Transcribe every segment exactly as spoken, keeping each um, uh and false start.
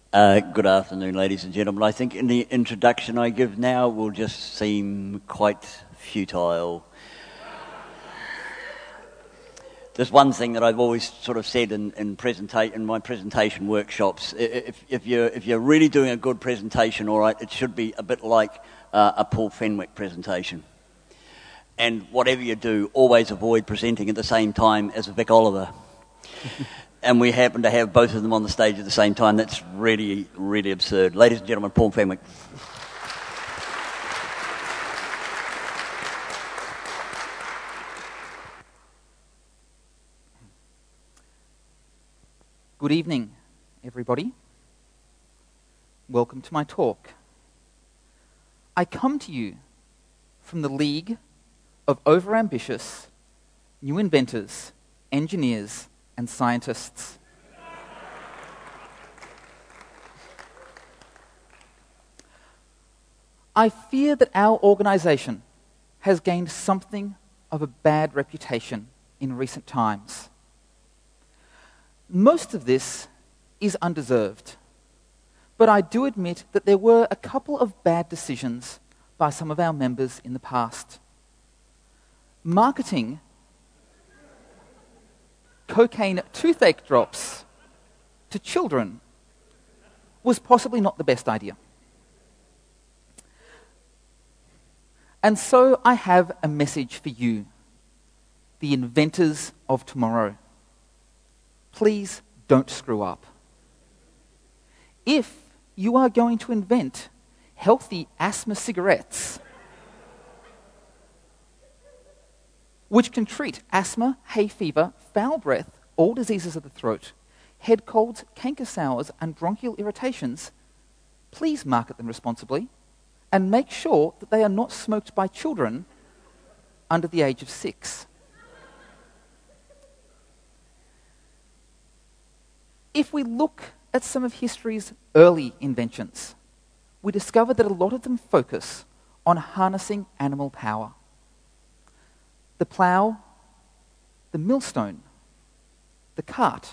Uh, good afternoon, ladies and gentlemen. I think in the introduction I give now will just seem quite futile. There's one thing that I've always sort of said in, in, presenta- in my presentation workshops. If, if, you're, if you're really doing a good presentation, all right, it should be a bit like uh, a Paul Fenwick presentation. And whatever you do, always avoid presenting at the same time as Vic Oliver. And we happen to have both of them on the stage at the same time. That's really, really absurd. Ladies and gentlemen, Paul Fenwick. Good evening, everybody. Welcome to my talk. I come to you from the League of Overambitious New Inventors, Engineers, and Scientists. I fear that our organisation has gained something of a bad reputation in recent times. Most of this is undeserved, but I do admit that there were a couple of bad decisions by some of our members in the past. Marketing cocaine toothache drops to children was possibly not the best idea. And so I have a message for you, the inventors of tomorrow. Please don't screw up. If you are going to invent healthy asthma cigarettes, which can treat asthma, hay fever, foul breath, all diseases of the throat, head colds, canker sores, and bronchial irritations, please market them responsibly and make sure that they are not smoked by children under the age of six. If we look at some of history's early inventions, we discover that a lot of them focus on harnessing animal power. The plough, the millstone, the cart.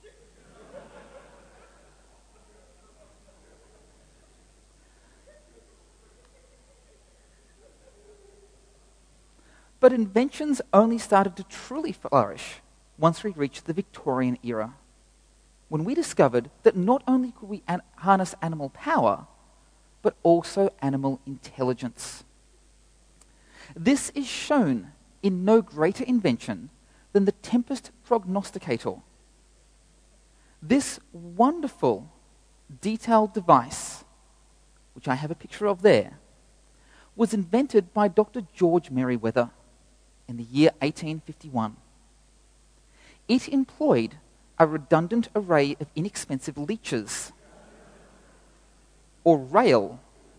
But inventions only started to truly flourish once we reached the Victorian era, when we discovered that not only could we an- harness animal power, but also animal intelligence. This is shown in no greater invention than the Tempest Prognosticator. This wonderful, detailed device, which I have a picture of there, was invented by Doctor George Merriweather in the year eighteen fifty-one. It employed a redundant array of inexpensive leeches, or rail,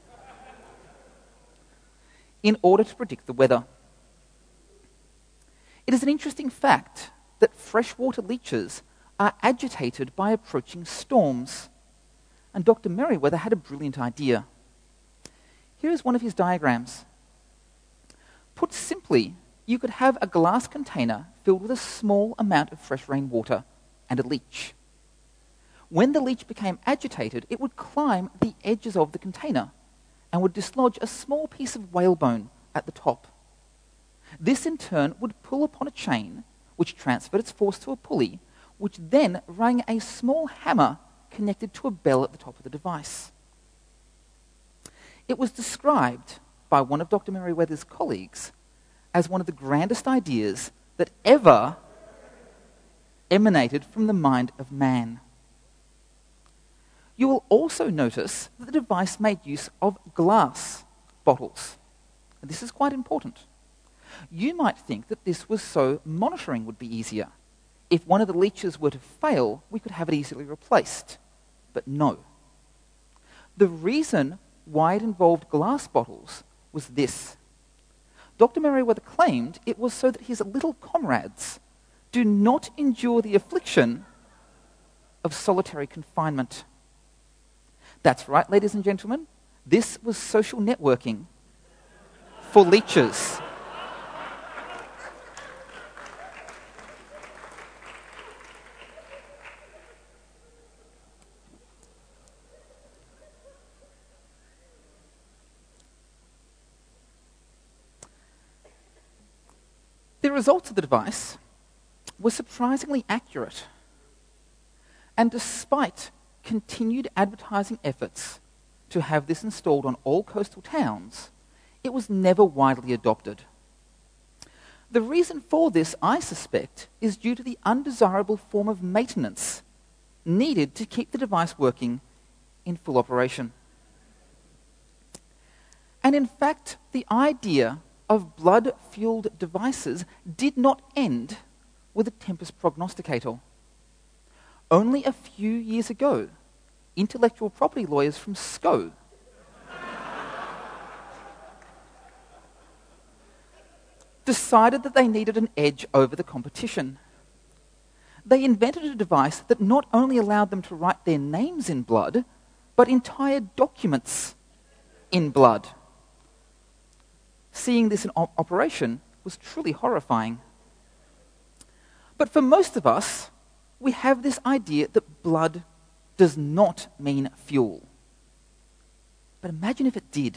in order to predict the weather. It is an interesting fact that freshwater leeches are agitated by approaching storms, and Doctor Merriweather had a brilliant idea. Here is one of his diagrams. Put simply, you could have a glass container filled with a small amount of fresh rainwater and a leech. When the leech became agitated, it would climb the edges of the container and would dislodge a small piece of whalebone at the top. This in turn would pull upon a chain, which transferred its force to a pulley, which then rang a small hammer connected to a bell at the top of the device. It was described by one of Doctor Merriweather's colleagues as one of the grandest ideas that ever emanated from the mind of man. You will also notice that the device made use of glass bottles. And this is quite important. You might think that this was so monitoring would be easier. If one of the leeches were to fail, we could have it easily replaced. But no. The reason why it involved glass bottles was this. Doctor Merriweather claimed it was so that his little comrades do not endure the affliction of solitary confinement. That's right, ladies and gentlemen. This was social networking for leeches. The results of the device were surprisingly accurate. And despite continued advertising efforts to have this installed on all coastal towns, it was never widely adopted. The reason for this, I suspect, is due to the undesirable form of maintenance needed to keep the device working in full operation. And in fact, the idea of blood-fueled devices did not end with a Tempus prognosticator. Only a few years ago, intellectual property lawyers from S C O decided that they needed an edge over the competition. They invented a device that not only allowed them to write their names in blood, but entire documents in blood. Seeing this in op- operation was truly horrifying. But for most of us, we have this idea that blood does not mean fuel. But imagine if it did.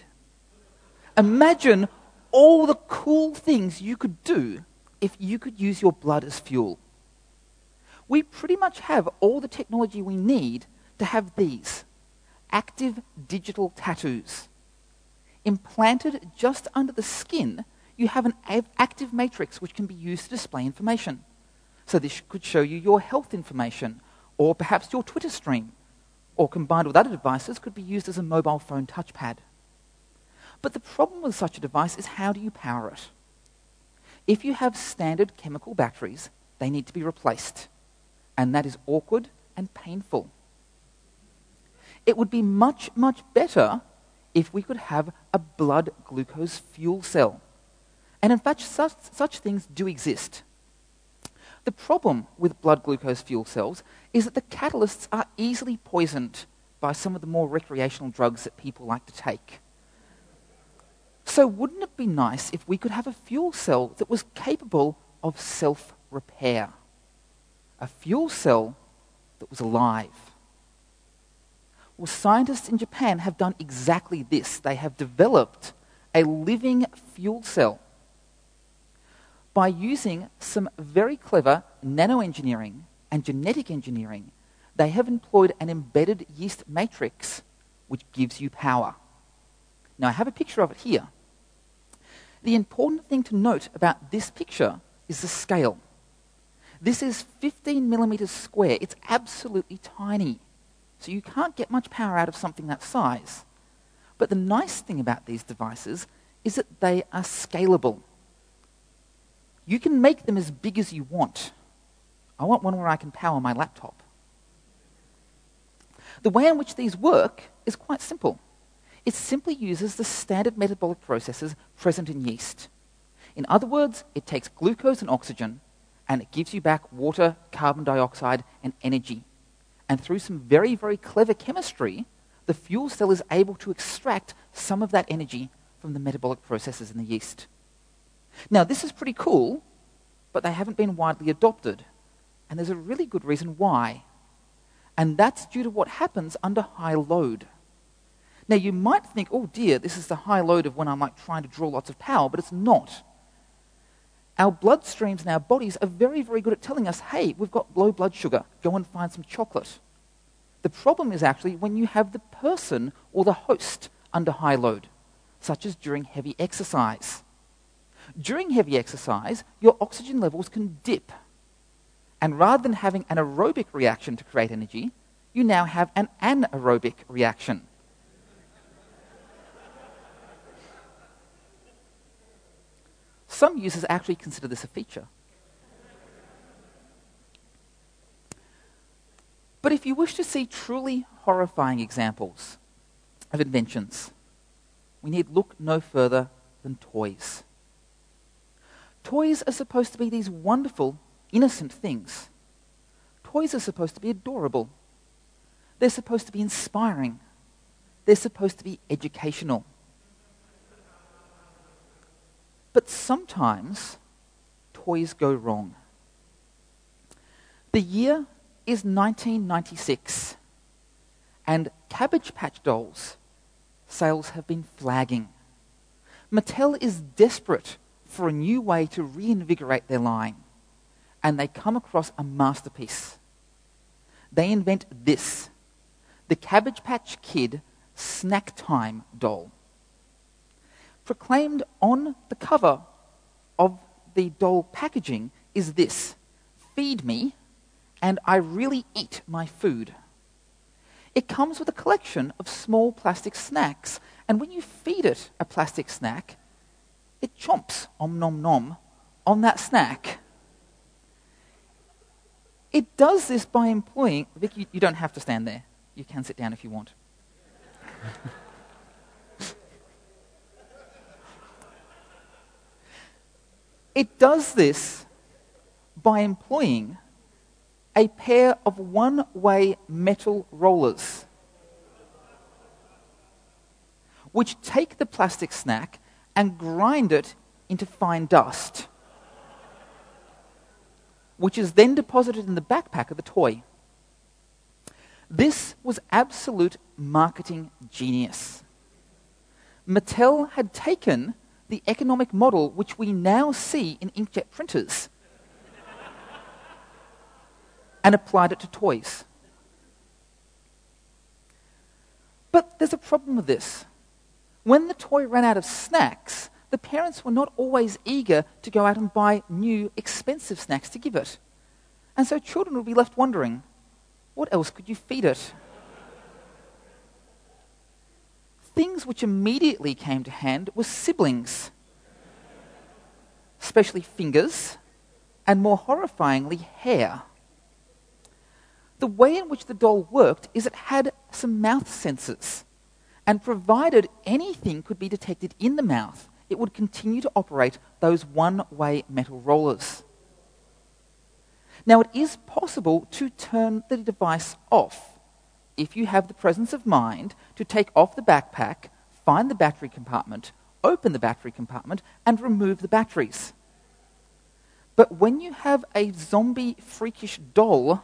Imagine all the cool things you could do if you could use your blood as fuel. We pretty much have all the technology we need to have these active digital tattoos. Implanted just under the skin, you have an active matrix which can be used to display information. So this could show you your health information, or perhaps your Twitter stream, or combined with other devices could be used as a mobile phone touchpad. But the problem with such a device is, how do you power it? If you have standard chemical batteries, they need to be replaced, and that is awkward and painful. It would be much, much better if we could have a blood glucose fuel cell. And in fact, such, such things do exist. The problem with blood glucose fuel cells is that the catalysts are easily poisoned by some of the more recreational drugs that people like to take. So wouldn't it be nice if we could have a fuel cell that was capable of self-repair? A fuel cell that was alive. Well, scientists in Japan have done exactly this. They have developed a living fuel cell by using some very clever nanoengineering and genetic engineering. They have employed an embedded yeast matrix which gives you power. Now, I have a picture of it here. The important thing to note about this picture is the scale. This is fifteen millimeters square. It's absolutely tiny. So you can't get much power out of something that size. But the nice thing about these devices is that they are scalable. You can make them as big as you want. I want one where I can power my laptop. The way in which these work is quite simple. It simply uses the standard metabolic processes present in yeast. In other words, it takes glucose and oxygen, and it gives you back water, carbon dioxide, and energy. And through some very, very clever chemistry, the fuel cell is able to extract some of that energy from the metabolic processes in the yeast. Now, this is pretty cool, but they haven't been widely adopted. And there's a really good reason why. And that's due to what happens under high load. Now, you might think, oh dear, this is the high load of when I'm like trying to draw lots of power, but it's not. Our bloodstreams in our bodies are very, very good at telling us, hey, we've got low blood sugar, go and find some chocolate. The problem is actually when you have the person or the host under high load, such as during heavy exercise. During heavy exercise, your oxygen levels can dip. And rather than having an aerobic reaction to create energy, you now have an anaerobic reaction. Some users actually consider this a feature. But if you wish to see truly horrifying examples of inventions, we need look no further than toys. Toys are supposed to be these wonderful, innocent things. Toys are supposed to be adorable. They're supposed to be inspiring. They're supposed to be educational. But sometimes toys go wrong. The year is nineteen ninety-six, and Cabbage Patch Dolls sales have been flagging. Mattel is desperate for a new way to reinvigorate their line, and they come across a masterpiece. They invent this, the Cabbage Patch Kid Snack Time doll. Proclaimed on the cover of the doll packaging is this: feed me, and I really eat my food. It comes with a collection of small plastic snacks, and when you feed it a plastic snack, it chomps, om nom nom, on that snack. It does this by employing... Vic, you, you don't have to stand there. You can sit down if you want. It does this by employing a pair of one-way metal rollers which take the plastic snack and grind it into fine dust, which is then deposited in the backpack of the toy. This was absolute marketing genius. Mattel had taken the economic model which we now see in inkjet printers and applied it to toys. But there's a problem with this. When the toy ran out of snacks, the parents were not always eager to go out and buy new, expensive snacks to give it. And so children would be left wondering, what else could you feed it? Things which immediately came to hand were siblings, especially fingers, and more horrifyingly, hair. The way in which the doll worked is it had some mouth sensors, and provided anything could be detected in the mouth, it would continue to operate those one-way metal rollers. Now, it is possible to turn the device off if you have the presence of mind to take off the backpack, find the battery compartment, open the battery compartment, and remove the batteries. But when you have a zombie freakish doll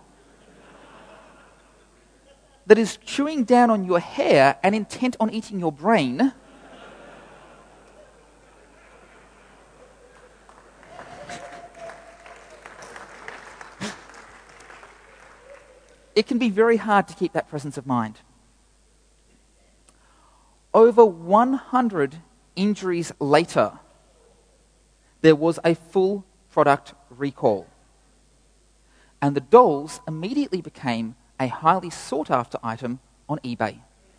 that is chewing down on your hair and intent on eating your brain, it can be very hard to keep that presence of mind. Over one hundred injuries later, there was a full product recall. And the dolls immediately became a highly sought-after item on eBay.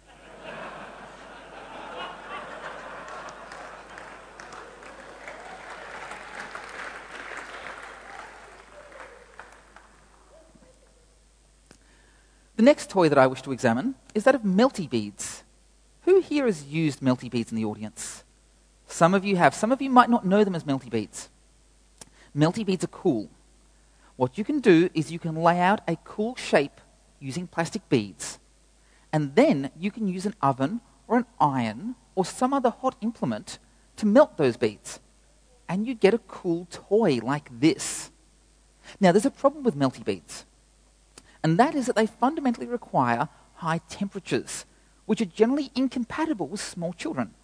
The next toy that I wish to examine is that of Melty Beads. Who here has used Melty Beads in the audience? Some of you have. Some of you might not know them as Melty Beads. Melty Beads are cool. What you can do is you can lay out a cool shape using plastic beads, and then you can use an oven or an iron or some other hot implement to melt those beads, and you get a cool toy like this. Now, there's a problem with Melty Beads, and that is that they fundamentally require high temperatures, which are generally incompatible with small children.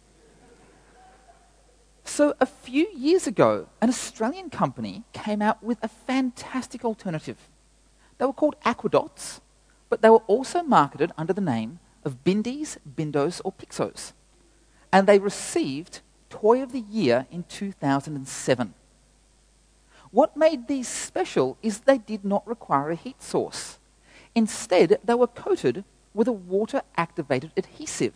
So a few years ago, an Australian company came out with a fantastic alternative. They were called Aquadots, but they were also marketed under the name of Bindies, Bindos, or Pixos. And they received Toy of the Year in two thousand seven. What made these special is they did not require a heat source. Instead, they were coated with a water-activated adhesive.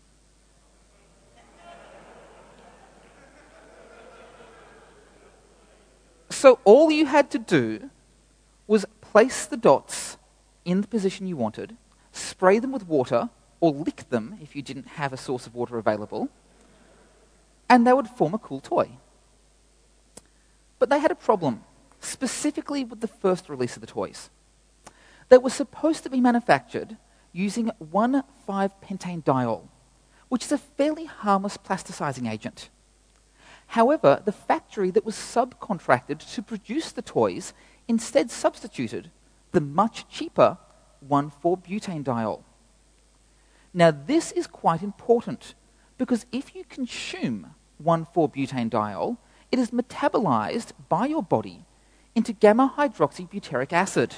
So all you had to do was place the dots in the position you wanted, spray them with water, or lick them if you didn't have a source of water available, and they would form a cool toy. But they had a problem, specifically with the first release of the toys. They were supposed to be manufactured using one five pentane diol, which is a fairly harmless plasticizing agent. However, the factory that was subcontracted to produce the toys instead substituted the much cheaper one four butane diol. Now, this is quite important, because if you consume one four butane diol, it is metabolized by your body into gamma-hydroxybutyric acid,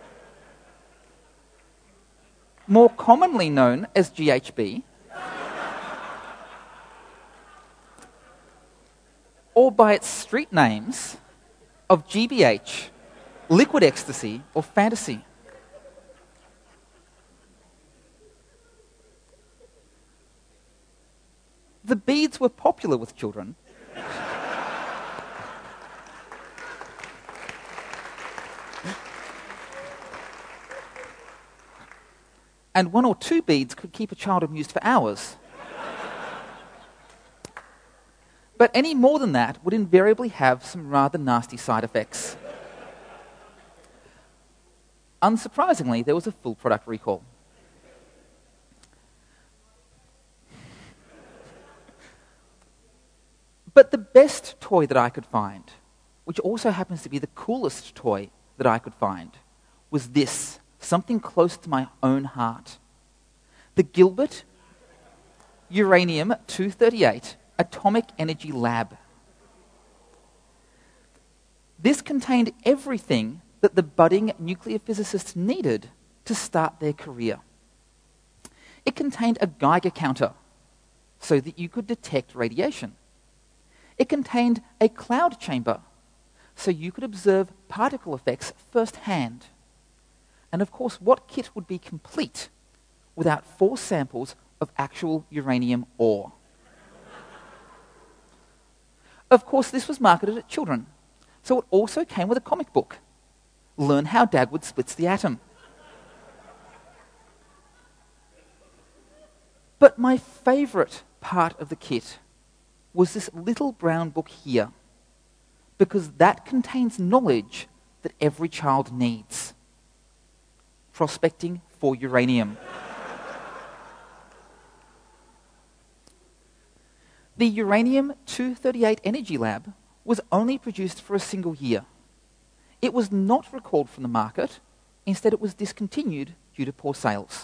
more commonly known as G H B, or by its street names of G B H, liquid ecstasy, or fantasy. The beads were popular with children. And one or two beads could keep a child amused for hours. But any more than that would invariably have some rather nasty side effects. Unsurprisingly, there was a full product recall. But the best toy that I could find, which also happens to be the coolest toy that I could find, was this, something close to my own heart. The Gilbert Uranium two thirty-eight Atomic Energy Lab. This contained everything that the budding nuclear physicists needed to start their career. It contained a Geiger counter so that you could detect radiation. It contained a cloud chamber so you could observe particle effects firsthand. And of course, what kit would be complete without four samples of actual uranium ore? Of course, this was marketed at children, so it also came with a comic book. Learn how Dagwood splits the atom. But my favorite part of the kit was this little brown book here, because that contains knowledge that every child needs. Prospecting for uranium. The Uranium two thirty-eight Energy Lab was only produced for a single year. It was not recalled from the market. Instead, it was discontinued due to poor sales.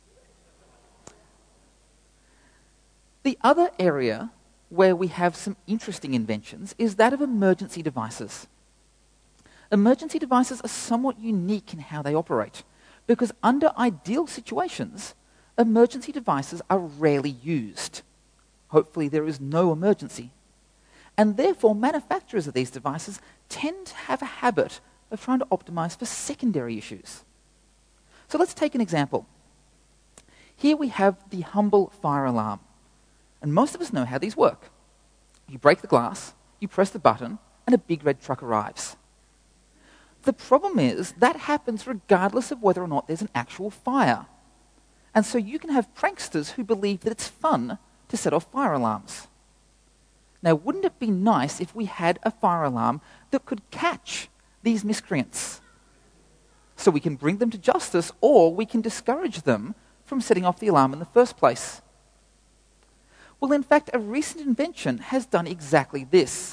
The other area where we have some interesting inventions is that of emergency devices. Emergency devices are somewhat unique in how they operate, because under ideal situations, emergency devices are rarely used. Hopefully there is no emergency. And therefore, manufacturers of these devices tend to have a habit of trying to optimize for secondary issues. So let's take an example. Here we have the humble fire alarm. And most of us know how these work. You break the glass, you press the button, and a big red truck arrives. The problem is that happens regardless of whether or not there's an actual fire. And so you can have pranksters who believe that it's fun to set off fire alarms. Now, wouldn't it be nice if we had a fire alarm that could catch these miscreants? So we can bring them to justice, or we can discourage them from setting off the alarm in the first place. Well, in fact, a recent invention has done exactly this.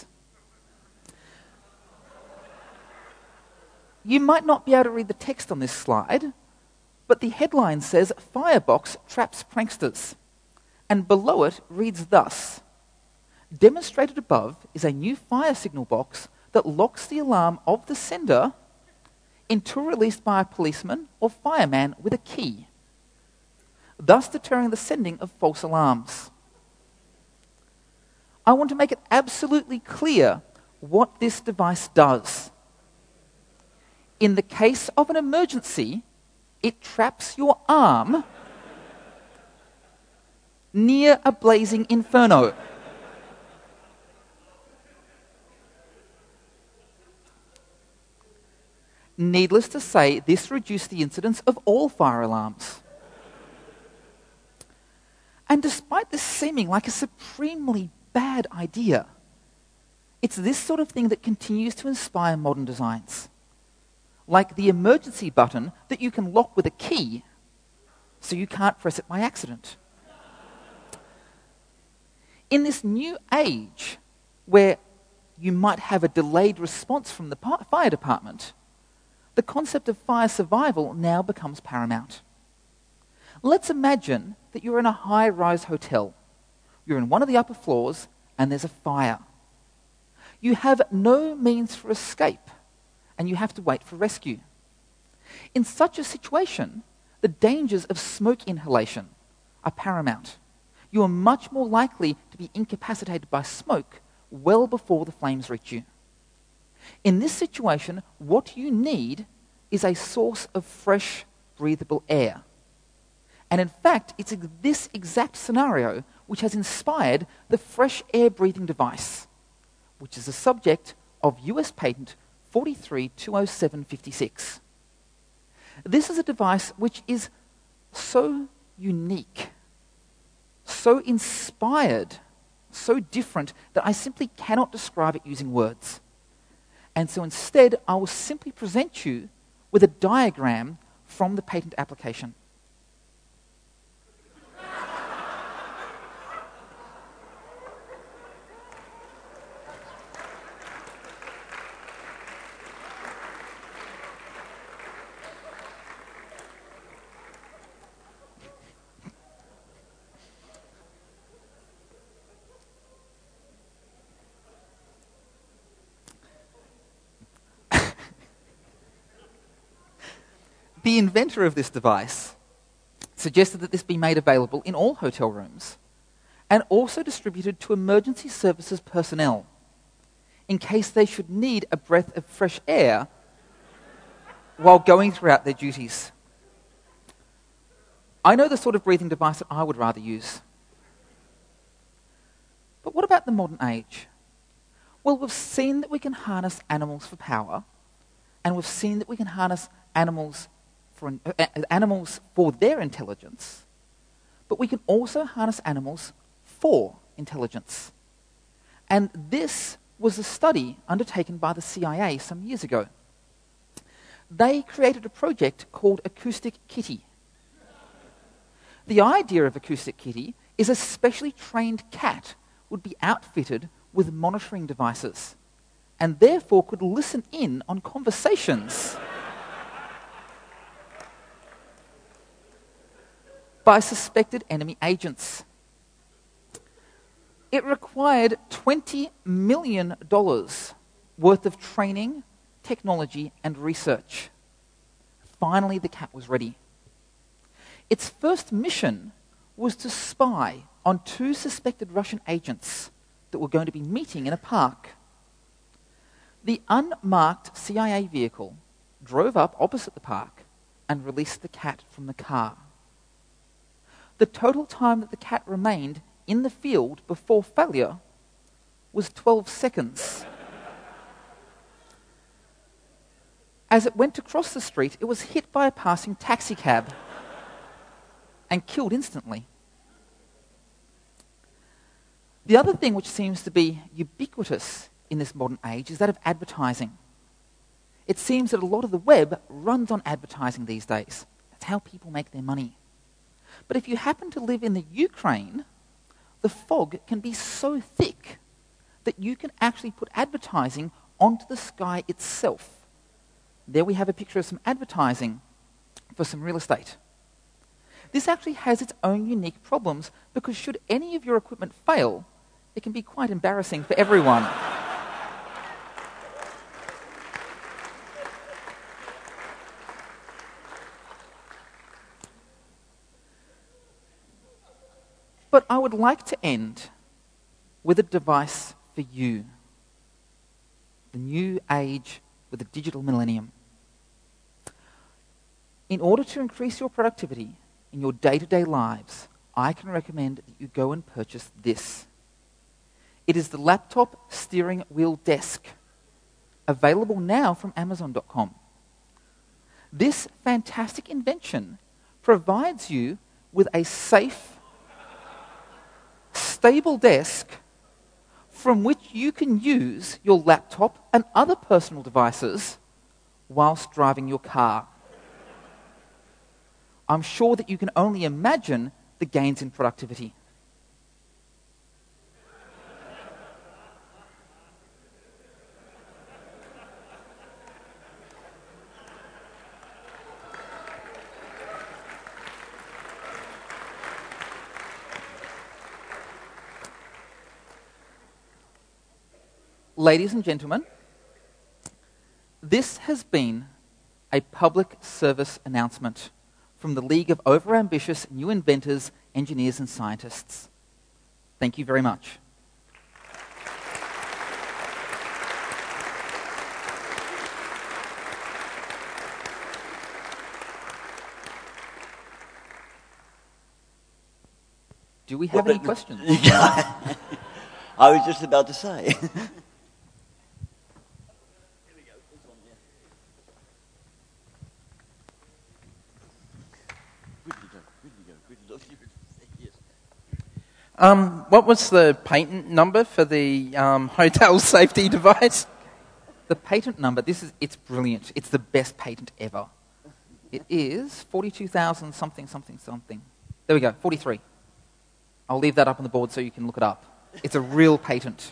You might not be able to read the text on this slide, but the headline says, "Firebox traps pranksters." And below it reads thus: "Demonstrated above is a new fire signal box that locks the alarm of the sender until released by a policeman or fireman with a key, thus deterring the sending of false alarms." I want to make it absolutely clear what this device does. In the case of an emergency, it traps your arm near a blazing inferno. Needless to say, this reduced the incidence of all fire alarms. And despite this seeming like a supremely bad idea, it's this sort of thing that continues to inspire modern designs. Like the emergency button that you can lock with a key, so you can't press it by accident. In this new age, where you might have a delayed response from the fire department, the concept of fire survival now becomes paramount. Let's imagine that you're in a high-rise hotel. You're in one of the upper floors, and there's a fire. You have no means for escape, and you have to wait for rescue. In such a situation, the dangers of smoke inhalation are paramount. You are much more likely to be incapacitated by smoke well before the flames reach you. In this situation, what you need is a source of fresh, breathable air. And in fact, it's this exact scenario which has inspired the fresh air breathing device, which is the subject of U S patent forty-three two oh seven fifty-six. This is a device which is so unique, so inspired, so different that I simply cannot describe it using words. And so instead, I will simply present you with a diagram from the patent application. The inventor of this device suggested that this be made available in all hotel rooms and also distributed to emergency services personnel in case they should need a breath of fresh air while going throughout their duties. I know the sort of breathing device that I would rather use. But what about the modern age? Well, we've seen that we can harness animals for power, and we've seen that we can harness animals for uh, animals for their intelligence, but we can also harness animals for intelligence. And this was a study undertaken by the C I A some years ago. They created a project called Acoustic Kitty. The idea of Acoustic Kitty is a specially trained cat would be outfitted with monitoring devices and therefore could listen in on conversations by suspected enemy agents. It required twenty million dollars worth of training, technology, and research. Finally, the cat was ready. Its first mission was to spy on two suspected Russian agents that were going to be meeting in a park. The unmarked C I A vehicle drove up opposite the park and released the cat from the car. The total time that the cat remained in the field before failure was twelve seconds. As it went across the street, it was hit by a passing taxicab and killed instantly. The other thing which seems to be ubiquitous in this modern age is that of advertising. It seems that a lot of the web runs on advertising these days. That's how people make their money. But if you happen to live in the Ukraine, the fog can be so thick that you can actually put advertising onto the sky itself. There we have a picture of some advertising for some real estate. This actually has its own unique problems because should any of your equipment fail, it can be quite embarrassing for everyone. But I would like to end with a device for you. The new age with the digital millennium. In order to increase your productivity in your day-to-day lives, I can recommend that you go and purchase this. It is the laptop steering wheel desk, available now from amazon dot com. This fantastic invention provides you with a safe, stable desk from which you can use your laptop and other personal devices whilst driving your car. I'm sure that you can only imagine the gains in productivity. ladies and gentlemen, this has been a public service announcement from the League of Overambitious New Inventors, Engineers and Scientists. Thank you very much. Do we have Well, any questions? I was just about to say. Um, what was the patent number for the um, hotel safety device? The patent number, this is, it's brilliant. It's the best patent ever. It is forty-two thousand something, something, something. There we go, forty-three. I'll leave that up on the board so you can look it up. It's a real patent.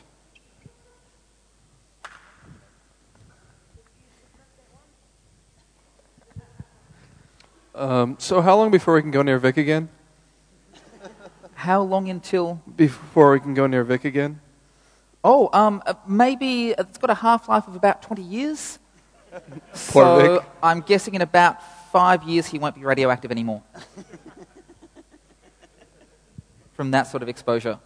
Um, so how long before we can go near Vic again? How long until... Before we can go near Vic again? Oh, um, uh, maybe it's got a half-life of about twenty years. Poor so Vic. I'm guessing in about five years he won't be radioactive anymore. From that sort of exposure.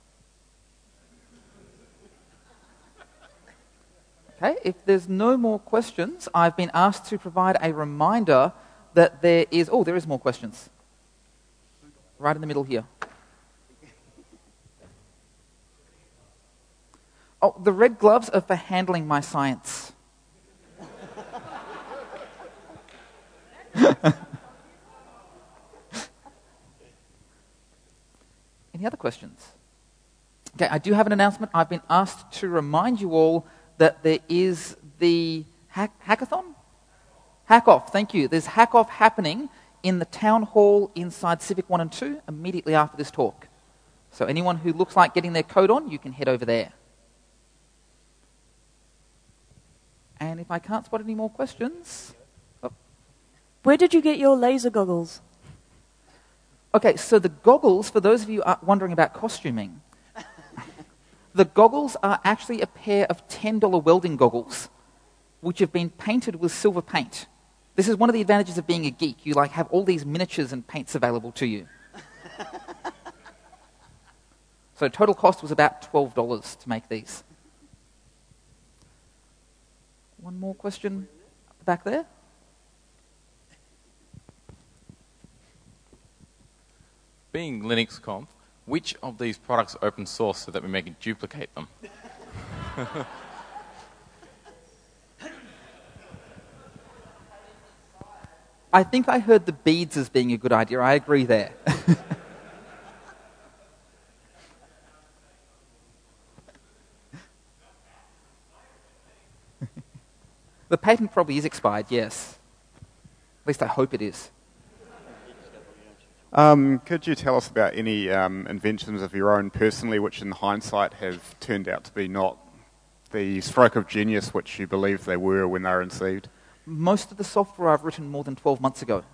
Okay, if there's no more questions, I've been asked to provide a reminder that there is... Oh, there is more questions. Right in the middle here. Oh, the red gloves are for handling my science. Any other questions? Okay, I do have an announcement. I've been asked to remind you all that there is the hack- hackathon? Hack-off, thank you. There's hack-off happening in the town hall inside Civic one and two immediately after this talk. So anyone who looks like getting their coat on, you can head over there. And if I can't spot any more questions... Oh. Where did you get your laser goggles? Okay, so the goggles, for those of you uh, wondering about costuming, the goggles are actually a pair of ten dollar welding goggles, which have been painted with silver paint. This is one of the advantages of being a geek. You like have all these miniatures and paints available to you. So total cost was about twelve dollars to make these. One more question back there. Being Linux Conf, which of these products are open source so that we may duplicate them? I think I heard the beads as being a good idea. I agree there. The patent probably is expired, yes. At least I hope it is. Um, could you tell us about any um, inventions of your own personally which in hindsight have turned out to be not the stroke of genius which you believed they were when they were conceived? Most of the software I've written more than twelve months ago.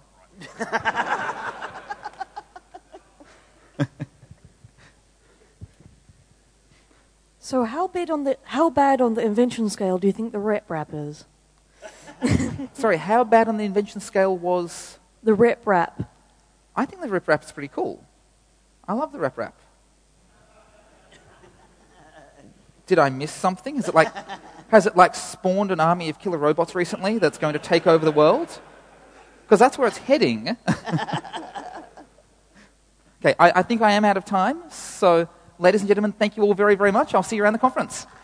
So how bad on the how bad on the invention scale do you think the rep rap is? Sorry, how bad on the invention scale was... The rep rap. I think the rip rap's pretty cool. I love the rip rap. Did I miss something? Is it like, has it like spawned an army of killer robots recently that's going to take over the world? Because that's where it's heading. Okay, I, I think I am out of time. So, ladies and gentlemen, thank you all very, very much. I'll see you around the conference.